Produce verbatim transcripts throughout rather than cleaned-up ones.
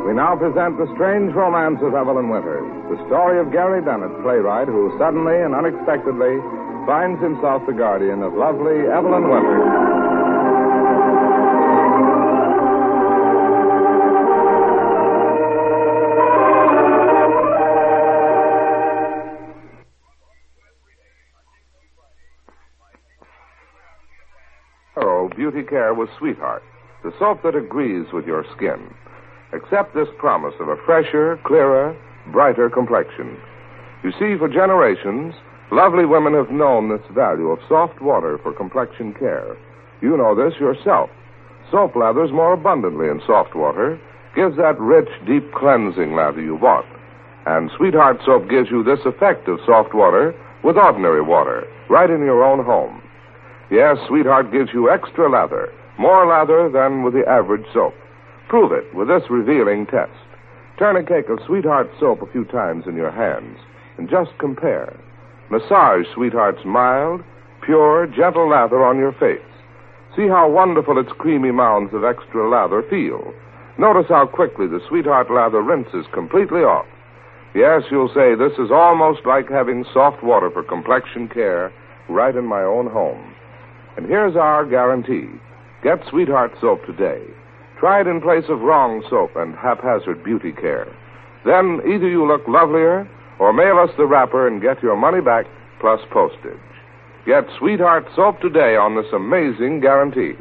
We now present The Strange Romance of Evelyn Winters, the story of Gary Bennett, playwright, who suddenly and unexpectedly finds himself the guardian of lovely Evelyn Winters. Oh, Beauty Care was Sweetheart, the soap that agrees with your skin. Accept this promise of a fresher, clearer, brighter complexion. You see, for generations, lovely women have known this value of soft water for complexion care. You know this yourself. Soap lathers more abundantly in soft water, gives that rich, deep cleansing lather you want. And Sweetheart soap gives you this effect of soft water with ordinary water, right in your own home. Yes, Sweetheart gives you extra lather, more lather than with the average soap. Prove it with this revealing test. Turn a cake of Sweetheart soap a few times in your hands and just compare. Massage Sweetheart's mild, pure, gentle lather on your face. See how wonderful its creamy mounds of extra lather feel. Notice how quickly the Sweetheart lather rinses completely off. Yes, you'll say this is almost like having soft water for complexion care right in my own home. And here's our guarantee. Get Sweetheart soap today. Try it in place of wrong soap and haphazard beauty care. Then either you look lovelier or mail us the wrapper and get your money back plus postage. Get Sweetheart soap today on this amazing guarantee.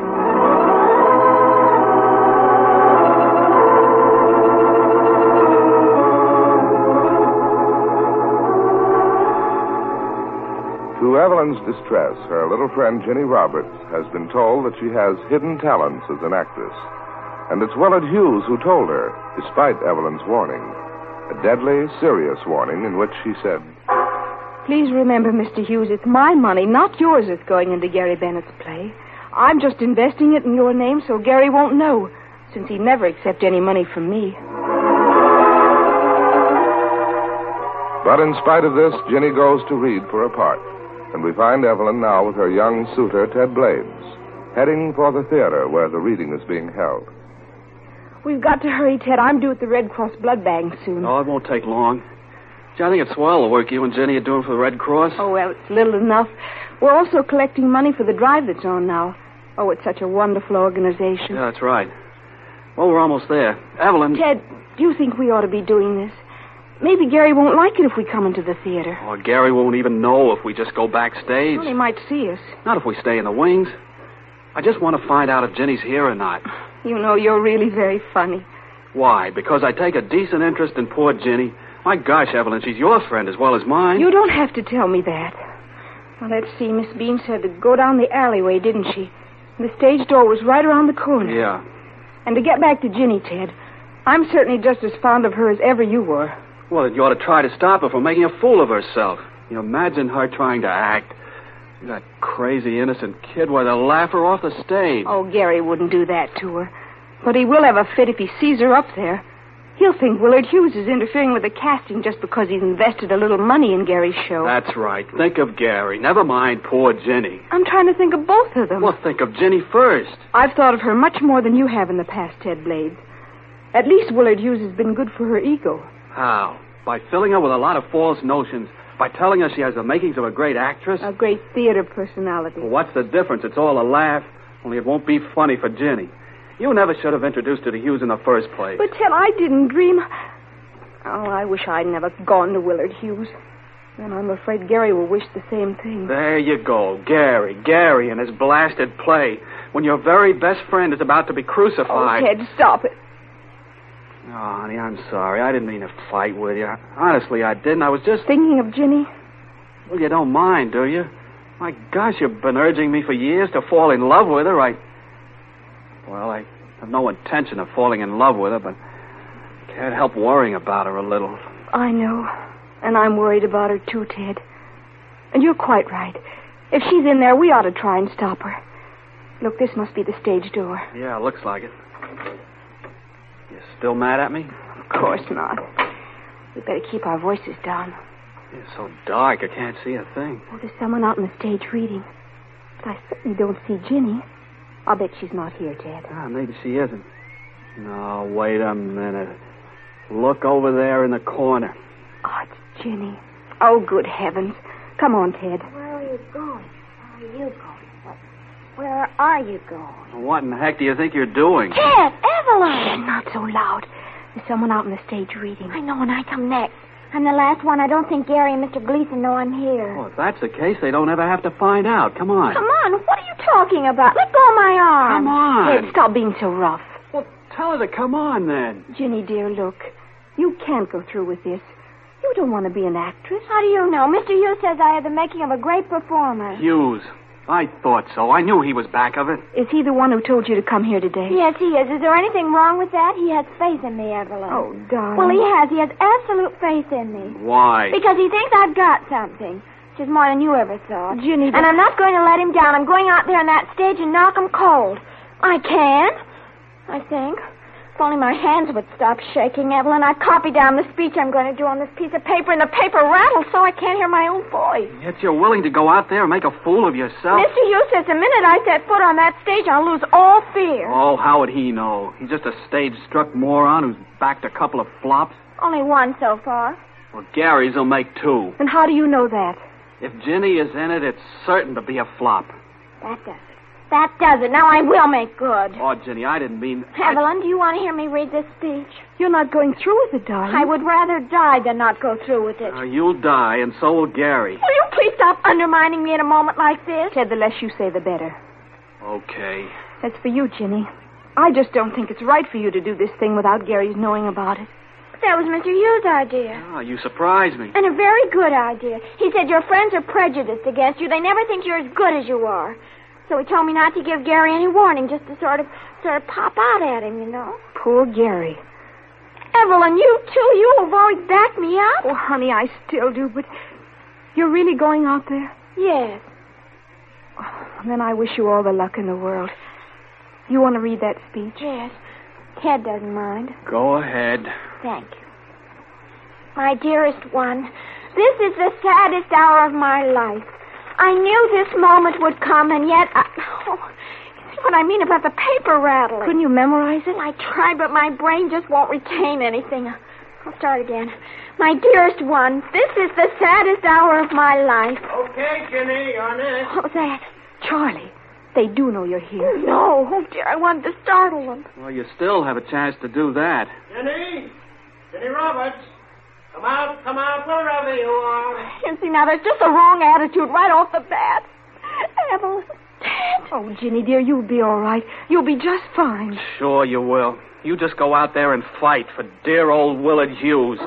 To Evelyn's distress, her little friend Ginny Roberts has been told that she has hidden talents as an actress. And it's Willard Hughes who told her, despite Evelyn's warning. A deadly, serious warning in which she said, "Please remember, Mister Hughes, it's my money, not yours, that's going into Gary Bennett's play. I'm just investing it in your name so Gary won't know, since he never accepts any money from me." But in spite of this, Ginny goes to read for a part. And we find Evelyn now with her young suitor, Ted Blades, heading for the theater where the reading is being held. We've got to hurry, Ted. I'm due at the Red Cross blood bank soon. Oh, it won't take long. Gee, I think it's swell the work you and Jenny are doing for the Red Cross. Oh, well, it's little enough. We're also collecting money for the drive that's on now. Oh, it's such a wonderful organization. Yeah, that's right. Well, we're almost there. Evelyn... Ted, do you think we ought to be doing this? Maybe Gary won't like it if we come into the theater. Oh, Gary won't even know if we just go backstage. Well, he might see us. Not if we stay in the wings. I just want to find out if Ginny's here or not. You know, you're really very funny. Why? Because I take a decent interest in poor Ginny? My gosh, Evelyn, she's your friend as well as mine. You don't have to tell me that. Now, let's see. Miss Bean said to go down the alleyway, didn't she? The stage door was right around the corner. Yeah. And to get back to Ginny, Ted, I'm certainly just as fond of her as ever you were. Well, then you ought to try to stop her from making a fool of herself. You imagine her trying to act. That crazy, innocent kid wanted to laugh her off the stage. Oh, Gary wouldn't do that to her. But he will have a fit if he sees her up there. He'll think Willard Hughes is interfering with the casting just because he's invested a little money in Gary's show. That's right. Think of Gary. Never mind poor Ginny. I'm trying to think of both of them. Well, think of Ginny first. I've thought of her much more than you have in the past, Ted Blades. At least Willard Hughes has been good for her ego. How? By filling her with a lot of false notions. By telling her she has the makings of a great actress. A great theater personality. Well, what's the difference? It's all a laugh. Only it won't be funny for Ginny. You never should have introduced her to Hughes in the first place. But, Ted, I didn't dream... Oh, I wish I'd never gone to Willard Hughes. Then I'm afraid Gary will wish the same thing. There you go. Gary. Gary and his blasted play. When your very best friend is about to be crucified. Oh, Ted, stop it. Oh, honey, I'm sorry. I didn't mean to fight with you. Honestly, I didn't. I was just... Thinking of Ginny? Well, you don't mind, do you? My gosh, you've been urging me for years to fall in love with her. I... Well, I have no intention of falling in love with her, but I can't help worrying about her a little. I know. And I'm worried about her, too, Ted. And you're quite right. If she's in there, we ought to try and stop her. Look, this must be the stage door. Yeah, looks like it. You still mad at me? Of course not. We'd better keep our voices down. It's so dark, I can't see a thing. Oh, there's someone out on the stage reading. But I certainly don't see Ginny. I'll bet she's not here, Ted. Ah, maybe she isn't. No, wait a minute. Look over there in the corner. Oh, it's Ginny. Oh, good heavens. Come on, Ted. Where are you going? Where are you going? Where are you going? What in the heck do you think you're doing? Ted! Evelyn! Not so loud. There's someone out on the stage reading. I know when I come next. I'm the last one. I don't think Gary and Mister Gleason know I'm here. Well, if that's the case, they don't ever have to find out. Come on. Come on. What are you talking about? Let go of my arm. Come on. Ted, stop being so rough. Well, tell her to come on, then. Ginny, dear, look. You can't go through with this. You don't want to be an actress. How do you know? Mister Hughes says I have the making of a great performer. Hughes. I thought so. I knew he was back of it. Is he the one who told you to come here today? Yes, he is. Is there anything wrong with that? He has faith in me, Evelyn. Oh, darling. Well, he has. He has absolute faith in me. Why? Because he thinks I've got something. Which is more than you ever thought. Ginny, And I'm not going to let him down. I'm going out there on that stage and knock him cold. I can. I think. If only my hands would stop shaking, Evelyn, I'd copy down the speech I'm going to do on this piece of paper, and the paper rattles so I can't hear my own voice. Yet you're willing to go out there and make a fool of yourself? Mister Hughes says the minute I set foot on that stage, I'll lose all fear. Oh, how would he know? He's just a stage-struck moron who's backed a couple of flops. Only one so far. Well, Gary's will make two. And how do you know that? If Ginny is in it, it's certain to be a flop. That does it. That does it. Now I will make good. Oh, Ginny, I didn't mean... Evelyn, do you want to hear me read this speech? You're not going through with it, darling. I would rather die than not go through with it. Uh, you'll die, and so will Gary. Will you please stop undermining me in a moment like this? Ted, the less you say, the better. Okay. As for you, Ginny, I just don't think it's right for you to do this thing without Gary's knowing about it. That was Mister Hughes' idea. Oh, you surprised me. And a very good idea. He said your friends are prejudiced against you. They never think you're as good as you are. So he told me not to give Gary any warning, just to sort of sort of pop out at him, you know. Poor Gary. Evelyn, you too, you have always backed me up. Oh, honey, I still do, but you're really going out there? Yes. Oh, then I wish you all the luck in the world. You want to read that speech? Yes. Ted doesn't mind. Go ahead. Thank you. My dearest one, this is the saddest hour of my life. I knew this moment would come, and yet I... Oh, you see what I mean about the paper rattling? Couldn't you memorize it? I tried, but my brain just won't retain anything. I'll start again. My dearest one, this is the saddest hour of my life. Okay, Ginny, you're next. What was that? Charlie, they do know you're here. No. Oh, dear, I wanted to startle them. Well, you still have a chance to do that. Ginny? Ginny Roberts? Come out, come out, wherever you are. You see, now, there's just a wrong attitude right off the bat. Evelyn, Ted. Oh, Ginny, dear, you'll be all right. You'll be just fine. Sure you will. You just go out there and fight for dear old Willard Hughes.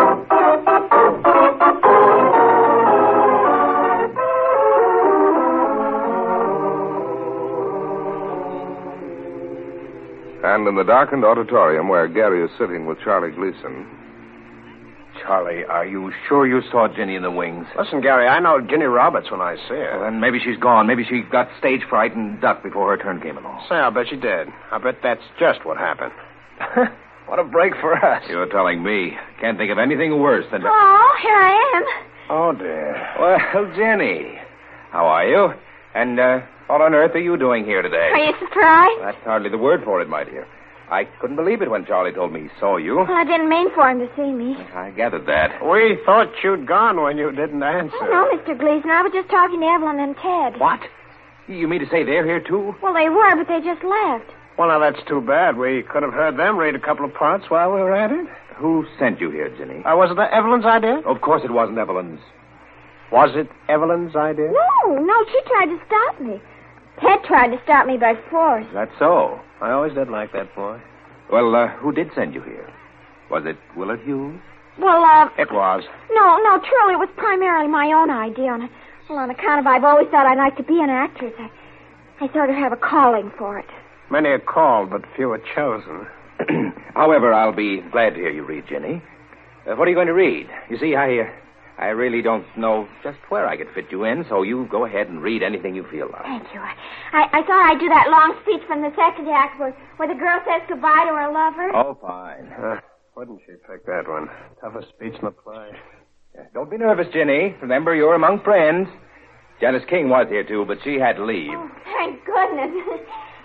And in the darkened auditorium where Gary is sitting with Charlie Gleason. Charlie, are you sure you saw Ginny in the wings? Listen, Gary, I know Ginny Roberts when I see her. Well, then maybe she's gone. Maybe she got stage fright and ducked before her turn came along. Say, I bet she did. I bet that's just what happened. What a break for us. You're telling me. Can't think of anything worse than... To... Oh, here I am. Oh, dear. Well, Jenny, how are you? And uh, what on earth are you doing here today? Are you surprised? That's hardly the word for it, my dear. I couldn't believe it when Charlie told me he saw you. Well, I didn't mean for him to see me. I gathered that. We thought you'd gone when you didn't answer. Oh, no, Mister Gleason. I was just talking to Evelyn and Ted. What? You mean to say they're here, too? Well, they were, but they just left. Well, now, that's too bad. We could have heard them read a couple of parts while we were at it. Who sent you here, Ginny? Uh, was it Evelyn's idea? Of course it wasn't Evelyn's. Was it Evelyn's idea? No, no, she tried to stop me. Ted tried to stop me by force. That's so. I always did like that boy. Well, uh, who did send you here? Was it Willard Hughes? Well, uh... It was. No, no, truly, it was primarily my own idea. On, well, on account of I've always thought I'd like to be an actress. I, I sort of have a calling for it. Many are called, but few are chosen. However, I'll be glad to hear you read, Ginny. Uh, what are you going to read? You see, I... Uh, I really don't know just where I could fit you in, so you go ahead and read anything you feel like. Thank you. I, I, I thought I'd do that long speech from the second act where, where the girl says goodbye to her lover. Oh, fine. Uh, wouldn't she pick that one? Toughest speech in the play. Yeah, don't be nervous, Ginny. Remember, you're among friends. Janice King was here, too, but she had to leave. Oh, thank goodness.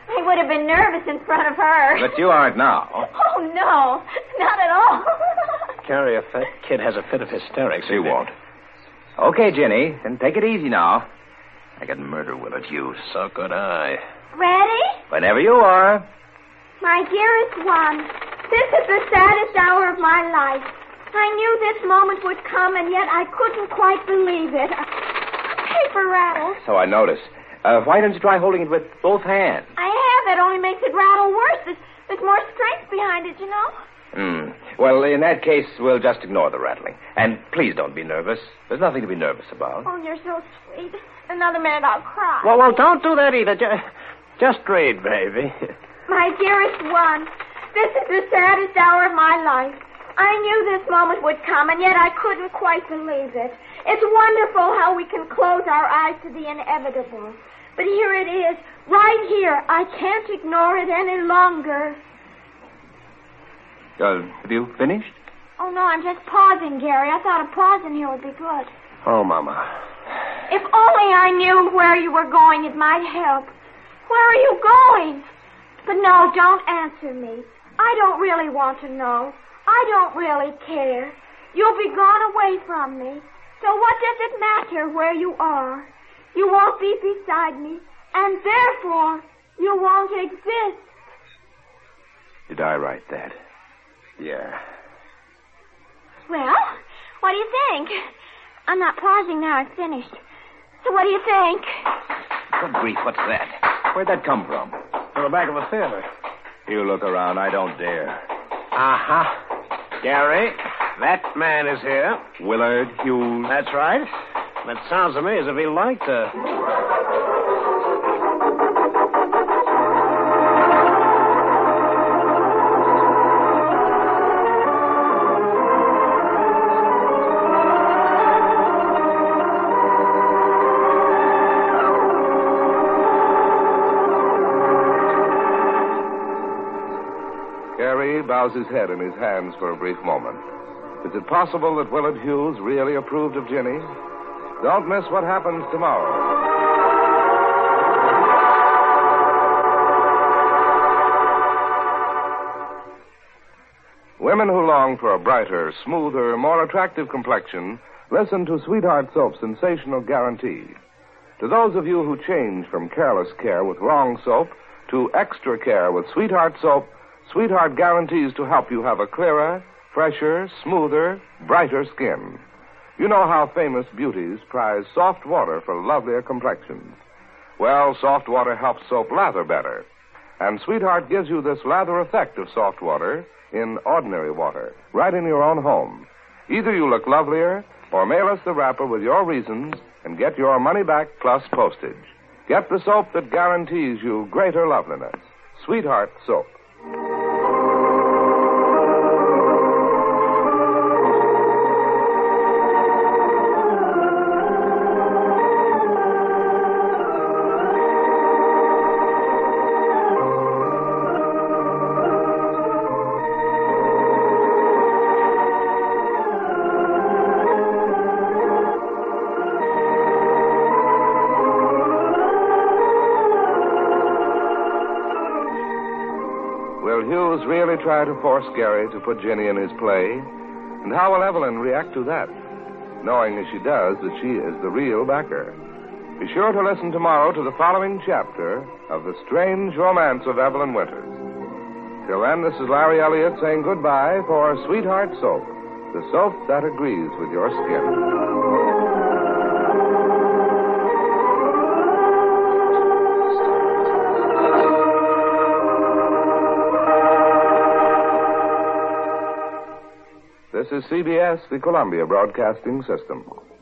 I would have been nervous in front of her. But you aren't now. Oh, no. Not at all. Carrie, if that kid has a fit of hysterics... She won't. Okay, Ginny, then take it easy now. I could murder Willard Hughes. So could I. Ready? Whenever you are. My dearest one, this is the saddest hour of my life. I knew this moment would come, and yet I couldn't quite believe it. A paper rattle. So I noticed. Uh, why don't you try holding it with both hands? I have. It only makes it rattle worse. There's, there's more strength behind it, you know. Hmm. Well, in that case, we'll just ignore the rattling. And please don't be nervous. There's nothing to be nervous about. Oh, you're so sweet. Another minute, I'll cry. Well, well, don't do that either. Just, just read, baby. My dearest one, this is the saddest hour of my life. I knew this moment would come, and yet I couldn't quite believe it. It's wonderful how we can close our eyes to the inevitable. But here it is, right here. I can't ignore it any longer. Uh, have you finished? Oh, no, I'm just pausing, Gary. I thought a pause in here would be good. Oh, Mama. If only I knew where you were going, it might help. Where are you going? But no, don't answer me. I don't really want to know. I don't really care. You'll be gone away from me. So what does it matter where you are? You won't be beside me, and therefore you won't exist. Did I write that? Yeah. Well, what do you think? I'm not pausing now. I've finished. So what do you think? Good grief, what's that? Where'd that come from? From the back of the theater. You look around. I don't dare. Uh-huh. Gary, that man is here. Willard Hughes. That's right. That sounds to me as if he liked to. Gary bows his head in his hands for a brief moment. Is it possible that Willard Hughes really approved of Ginny? Don't miss what happens tomorrow. Women who long for a brighter, smoother, more attractive complexion, listen to Sweetheart Soap's sensational guarantee. To those of you who change from careless care with wrong soap to extra care with Sweetheart Soap, Sweetheart guarantees to help you have a clearer, fresher, smoother, brighter skin. You know how famous beauties prize soft water for lovelier complexions. Well, soft water helps soap lather better. And Sweetheart gives you this lather effect of soft water in ordinary water, right in your own home. Either you look lovelier, or mail us the wrapper with your reasons and get your money back plus postage. Get the soap that guarantees you greater loveliness. Sweetheart Soap. Will Hughes really try to force Gary to put Ginny in his play? And how will Evelyn react to that, knowing as she does that she is the real backer? Be sure to listen tomorrow to the following chapter of The Strange Romance of Evelyn Winters. Till then, this is Larry Elliott saying goodbye for Sweetheart Soap, the soap that agrees with your skin. This is C B S, the Columbia Broadcasting System.